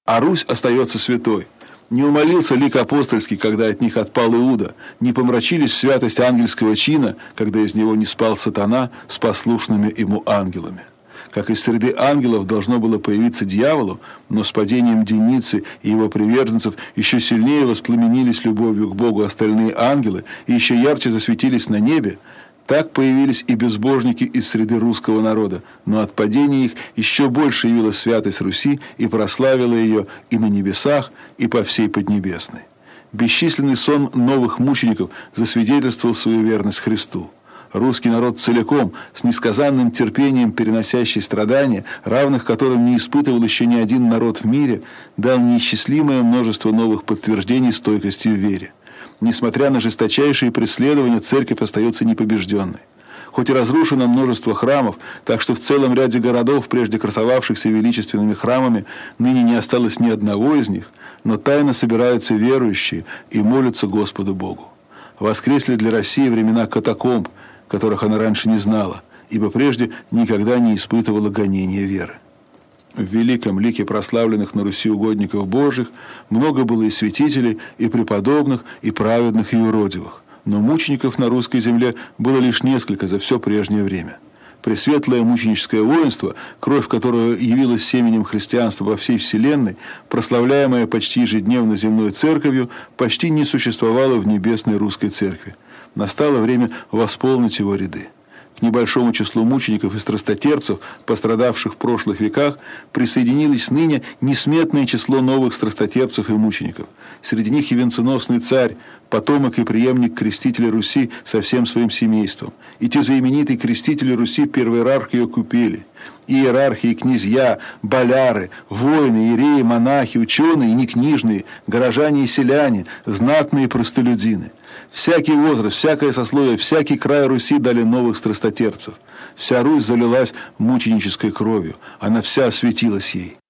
а Русь остается святой. Не умолился лик апостольский, когда от них отпал Иуда, не помрачились святость ангельского чина, когда из него не спал сатана с послушными ему ангелами. Как из среды ангелов должно было появиться дьяволу, но с падением Деницы и его приверженцев еще сильнее воспламенились любовью к Богу остальные ангелы и еще ярче засветились на небе, так появились и безбожники из среды русского народа, но от падения их еще больше явилась святость Руси и прославила ее и на небесах, и по всей Поднебесной. Бесчисленный сон новых мучеников засвидетельствовал свою верность Христу. Русский народ целиком, с несказанным терпением переносящий страдания, равных которым не испытывал еще ни один народ в мире, дал неисчислимое множество новых подтверждений стойкости в вере. Несмотря на жесточайшие преследования, церковь остается непобежденной. Хоть и разрушено множество храмов, так что в целом ряде городов, прежде красовавшихся величественными храмами, ныне не осталось ни одного из них, но тайно собираются верующие и молятся Господу Богу. Воскресли для России времена катакомб, которых она раньше не знала, ибо прежде никогда не испытывала гонения веры. В великом лике прославленных на Руси угодников Божьих много было и святителей, и преподобных, и праведных, и юродивых. Но мучеников на русской земле было лишь несколько за все прежнее время. Пресветлое мученическое воинство, кровь которого явилась семенем христианства во всей вселенной, прославляемое почти ежедневно земной церковью, почти не существовало в небесной русской церкви. Настало время восполнить его ряды. К небольшому числу мучеников и страстотерпцев, пострадавших в прошлых веках, присоединилось ныне несметное число новых страстотерпцев и мучеников. Среди них и венценосный царь, потомок и преемник крестителя Руси со всем своим семейством, и те знаменитые крестители Руси, первоиерархи ее купели, иерархи и князья, боляры, воины, иереи, монахи, ученые и некнижные, горожане и селяне, знатные простолюдины. Всякий возраст, всякое сословие, всякий край Руси дали новых страстотерпцев. Вся Русь залилась мученической кровью, она вся осветилась ей.